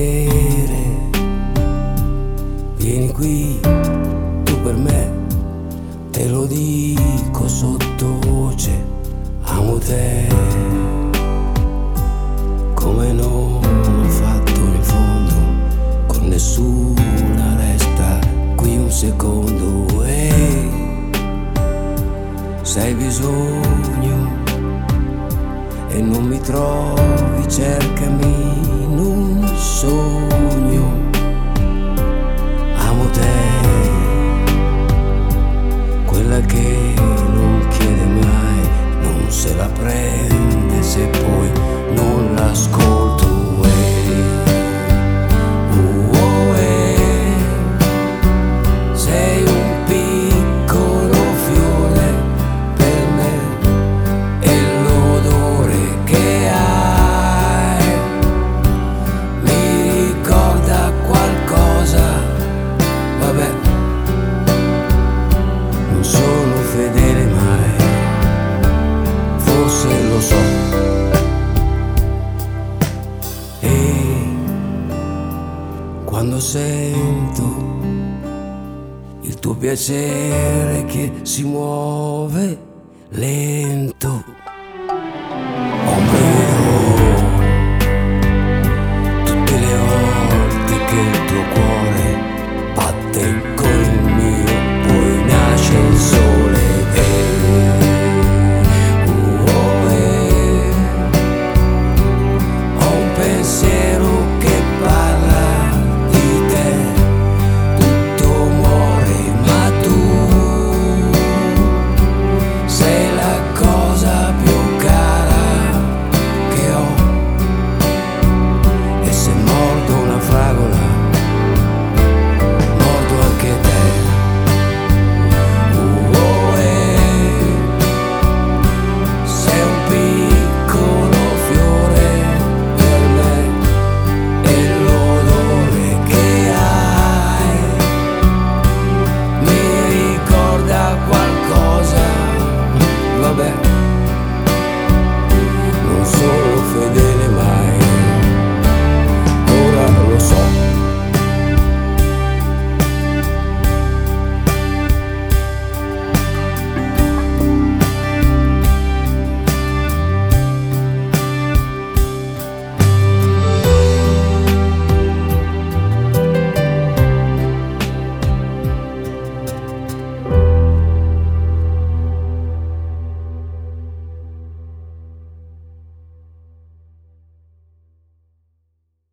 piacere, vieni qui, tu per me, te lo dico sottovoce, amo te, come non ho fatto in fondo, con nessuna resta qui un secondo, e se hai bisogno e non mi trovi, cercami in un sogno, amo te, quella che non chiede mai, non se la prende se poi non l'ascolto. Sei un piccolo fiore per me e l'odore che hai mi ricorda qualcosa. Vabbè, non sono fedele mai, forse lo so. E quando sento il tuo piacere che si muove lento,